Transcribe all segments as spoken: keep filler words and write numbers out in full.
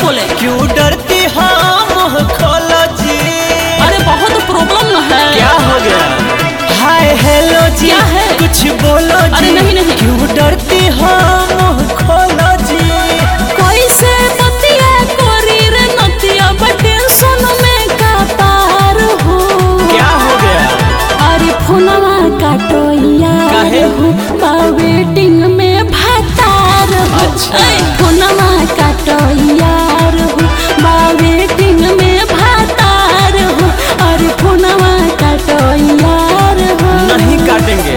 बोले। क्यों डरती हम खोलो जी। अरे बहुत प्रॉब्लम है। क्या हो गया? हाय हेलो जी। क्या है? कुछ बोलो जी। अरे नहीं नहीं। क्यों डरती हम खोलो जी। कोई से बतिया कोरी रे नतिया बटे सुन में का पार हो। क्या हो गया? अरे फोनवा काटो काहे? यार हो बा वेटिंग में भातार हो। अच्छा। फोनवा काटो यार हो बा वेटिंग में भातार हो। अरे फोनवा काटो यार हो। नहीं काटेंगे।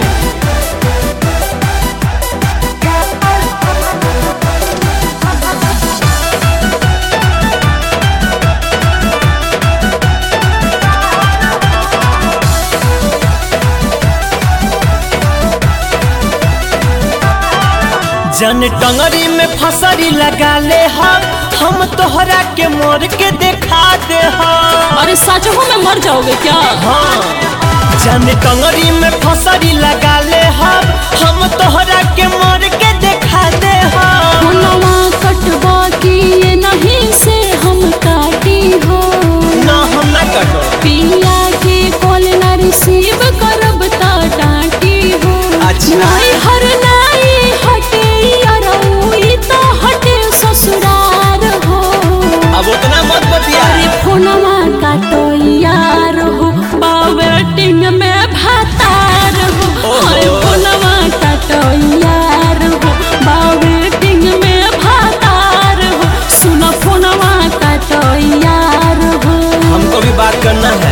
जन टंगरी में फसरी लगा ले हम हम तोहरा के मोर के देखा दे हम। अरे सच हो में मर जाओगे क्या? हाँ। जन टंगरी में फसरी लगा ले हम हम तोहरा के मोर के देखा दे हम। फोनवा कटवा की ये नहीं से हम काटी हो। ना हम ना कटो। पिया के कॉल न रिसीव करब ता डांटी हो। अच्छा। नहीं हर नाई हटे अरउई तो हटे ससुरार हो। अब उतना मत बतिया। अरे फोनवा काटो यार हो बा वेटिंग में भातार हो। ओहो। अरे फोनवा काटो यार हो बा वेटिंग में भातार हो। सुनो फोनवा काटो यार हो। हमको भी बात करना है।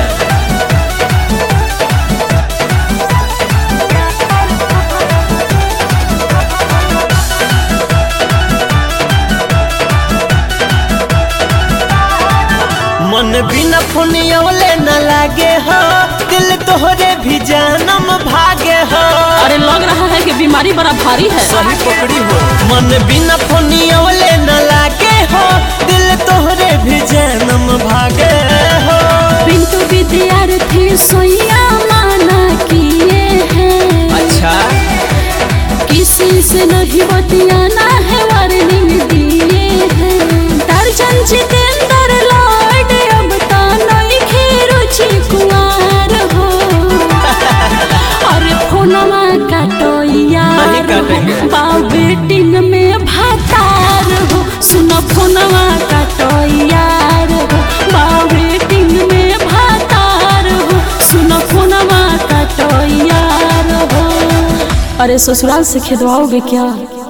मन बिना फोनियोले न लागे हो दिल तोहरे भी जानम भागे हो। अरे लग रहा है कि बीमारी बड़ा भारी है। सही पकड़ी हो। मन बिना फोनियोले न लागे हो दिल तोहरे भी जानम भागे हो। पिंटू विद्यार्थी सोया माना किए हैं। अच्छा। किसी से नहीं बतियाना है वार्निंग दिए हैं। दर्जन जितेंद्र लॉर्ड अब तो नई रुचि कुमार हो। अरे फोनवा काटो यार नहीं काटेंगे। बा वेटिंग में भातार हो। सुनो फोनवा काटो यार हो बा वेटिंग में भातार हो। सुनो फोनवा काटो यार हो। अरे ससुराल से खेदवाओगे क्या?